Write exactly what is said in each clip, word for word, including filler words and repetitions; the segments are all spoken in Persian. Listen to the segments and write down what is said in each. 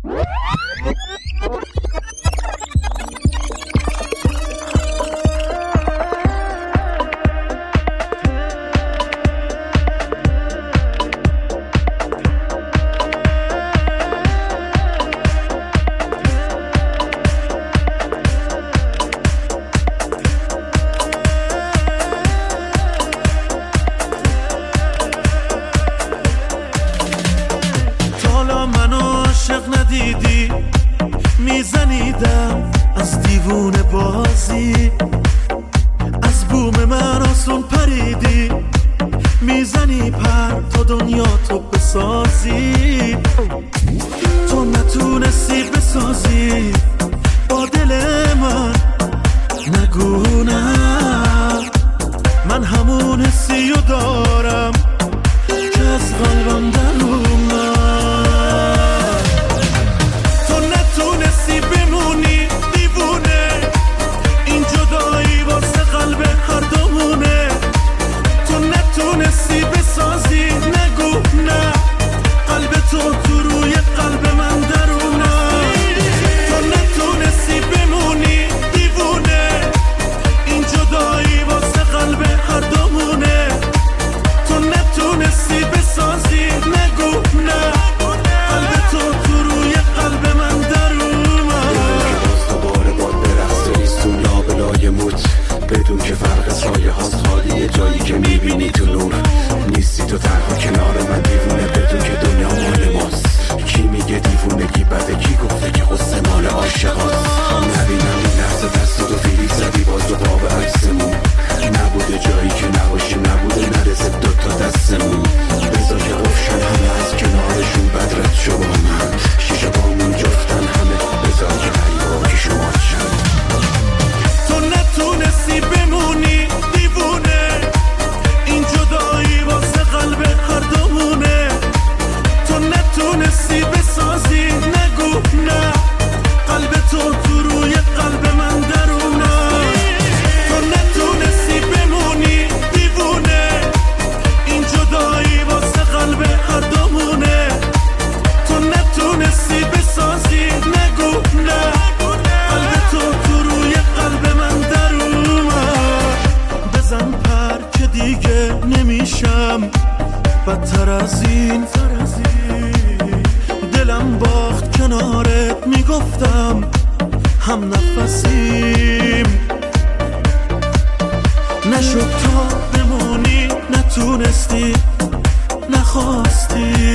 میزنیدم از دیوونه بازی، از بوم من آسون پریدی، میزنی پر تا دنیا تو بسازی. تو نتونستی بسازی با دل من، نگو نه، من همون حسیو دارم که از قلبم در اومد. تو نتونستی بمونی دیوونه، این جدایی واسه قلب هر دومونه. تو نتونستی بسازی، نگو نه، قلب تو تو روی قلب من درونه. تو نتونستی بمونی دیوونه، این جدایی واسه قلب هر دومونه. تو نتونستی بسازی، نگو نه، قلب تو تو روی قلب من درونه. باز دوباره باد برقص نیستون لابلای موت، بدون که فرق سایه هاست خالیه جایی که میبینی تو نور. نیستی تو تنها کنار من دیوونه، بدون که دنیا مال ماست. کی میگه دیوونگی بده، کی گفته که قصه مال عاشقاست. نبینم این لحظه دست تو فیلیک زدی باز دو باب عکسمون. نبوده جایی که نباشیم، نبوده نرسه دوتا دستمون. بذار که قفشن همه از کنارشون بدرت شو با من، شیشه بامون جفتن همه، بذار که حیاکی شما چند. تو نتونستی بمونی دیوونه، این جدایی واسه قلب هر دومونه. تو نتونستی بسازی، نگو نه، قلب تو تو روی قلب من درونه. تو نتونستی بمونی دیوونه، این جدایی واسه قلب هر دومونه. تو نتونستی بسازی، نگو نه، قلب تو تو روی قلب من درونه. بزن پر که دیگه نمیشم بدتر از این. دلم باخت کنارت، میگفتم هم نفسیم. نشد تا بمونی، نتونستی، نخواستی.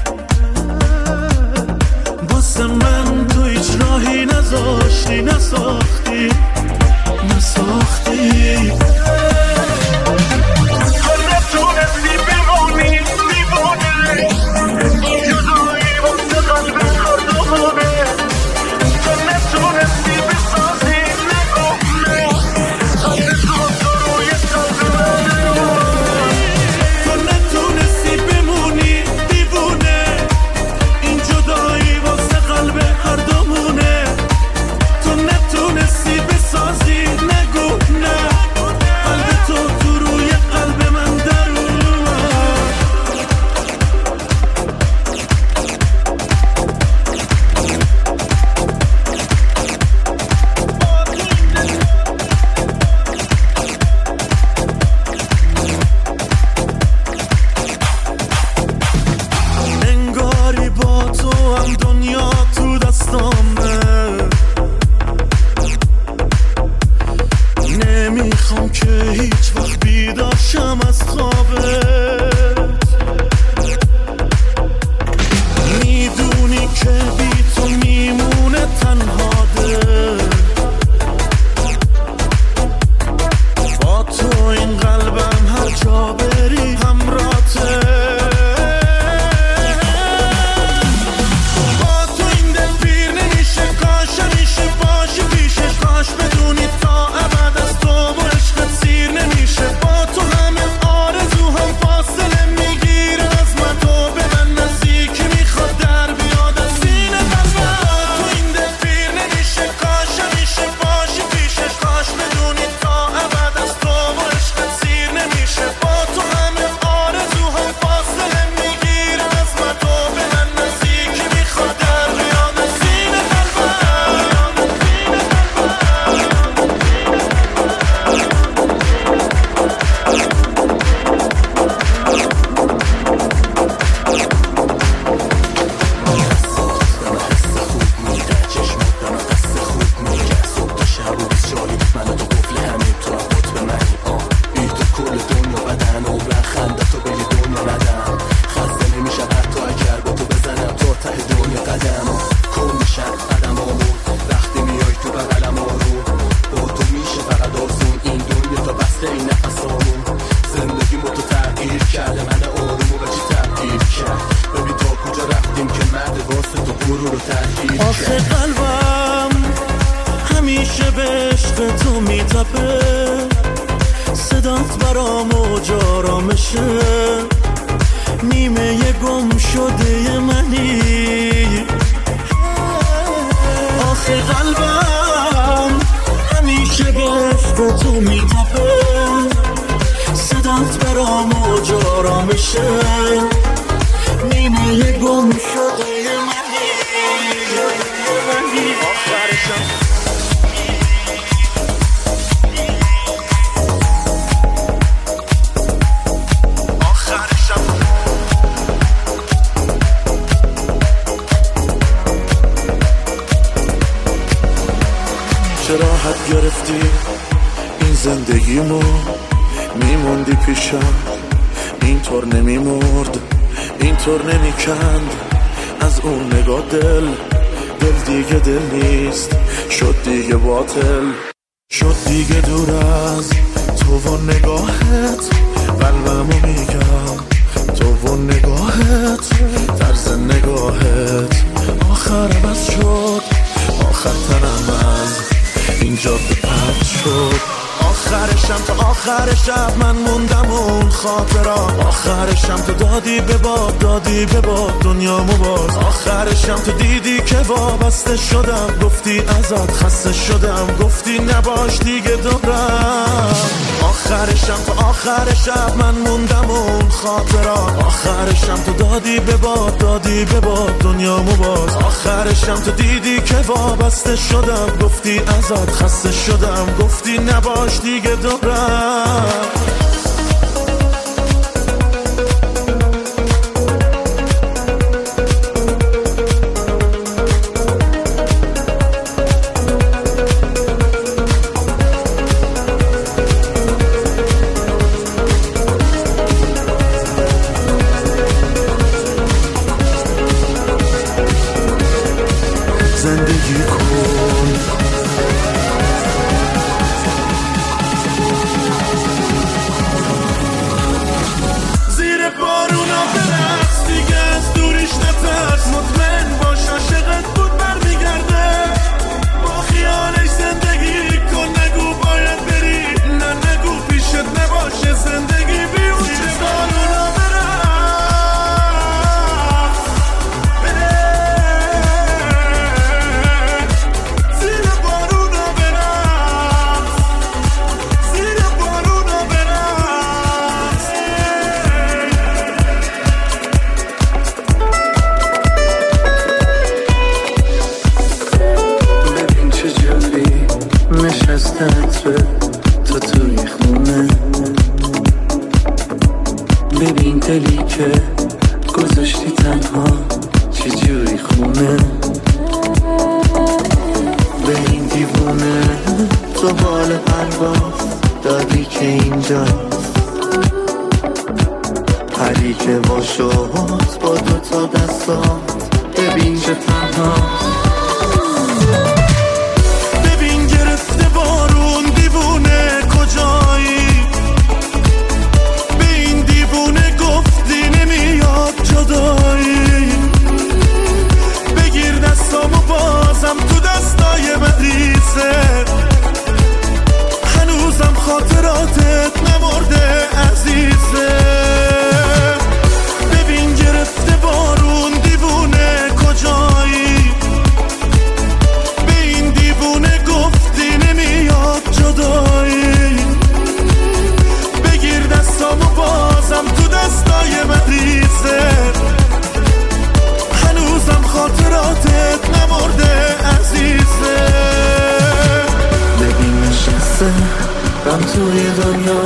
واسه من تو هیچ راهی نذاشتی، نساختی، نساختی. تو نتونستی بمونی دیوونه، جدایی واسه قلب هر دومونه. تو نتونستی بسازی، نگو نه، قلب تو تو روی قلب من. تو نتونستی بمونی دیوونه، این جدایی واسه قلب هر دومونه. تو نتونستی بسازی، نگو نه، دیدیم که مرد واسه تو غرور رو تحقیر. آخه قلبم همیشه به عشق تو میتپه، صدات برام موج آرامشه، نیمه گم شده منی. آخه قلبم همیشه به عشق تو میتپه، صدات برام موج آرامشه، نیمه گم شده منی. آخرشم راحت گرفتی این زندگیمو، میموندی پیشم اینطور نمیمرد، اینطور نمیکند از اون نگاه دل. دل دیگه دل نیست، شد دیگه باطل، شد دیگه دور از تو و نگاهت. قلبمو میگم تو و نگاهت، طرز نگاهت آخر بس شد، آخر تنم از اینجا به پرد شد. آخرشم تا آخر شب من موندم اون خاطرات، آخرشم تو دادی به باد، دادی به باد دنیامو باز. آخرشم تو دیدی که وابسته شدم، گفتی ازت خسته شدم، گفتی نباش دیگه دورم. آخرشم تا آخر شب من موندم اون خاطرات، آخرشم تو دادی به باد، دادی به باد دنیامو باز. آخرشم تو دیدی که وابسته شدم، گفتی ازت خسته شدم، گفتی نباش دیگه دورم. زندگی کن زیر بارونا برقص، دیگه از دوریش نترس، مطمئن باش عاشقت بود برمیگرده. با خیالش زندگی کن، نگو باید بری، نه نگو پیشت نباشه زندگی بیون. زیر بارونا تو توی خونه، ببین دلی که گذاشتی تنها چجوری خونه. به این دیوونه تو حال پرواز دادی که اینجاست، حالی که با شد با دوتا دستات، ببین که تنهاست. بارون دیوونه کجایی، به این دیوونه گفتی نمیاد جدایی. بگیر دستامو بازم تو دستای مریضه، هنوزم خاطراتت نمرده عزیزه. ببین گرفته بارون دیوونه کجایی، به این دیوونه گفتی نمیاد جدایی. بگیر دستامو بازم تو دستای مریضه، هنوزم خاطراتت نمرده عزیزه. ببین نشسته غم توی دنیا،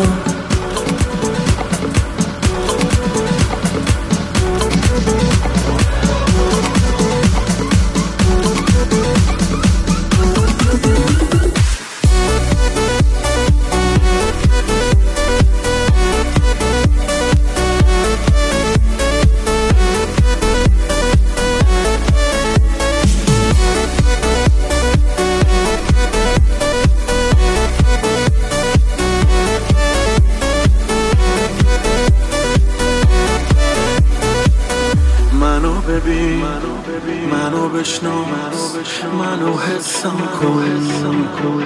منو بشناس، منو حسم کن.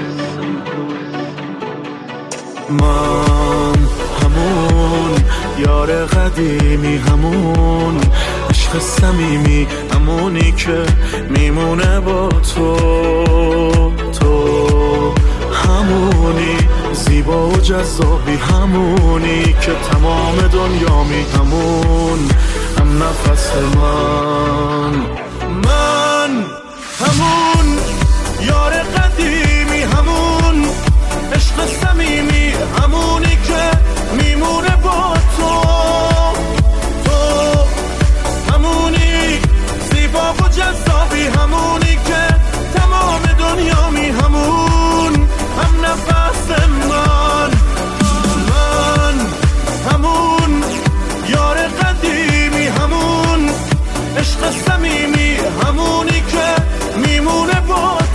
من همون یار قدیمی، همون عشق صمیمی، همونی که میمونه با تو. تو همونی زیبا و جذابی، همونی که تمام دنیامی، همون هم نفس من. من همون یار قدیمی، همون عشق صمیمی، همونی که میمونه با تو. تو همونی زیبا و جذابی، همونی که تمام دنیامی، همون هم نفس من. من همون یار قدیمی، همون عشق صمیمی، همونی که میمونه با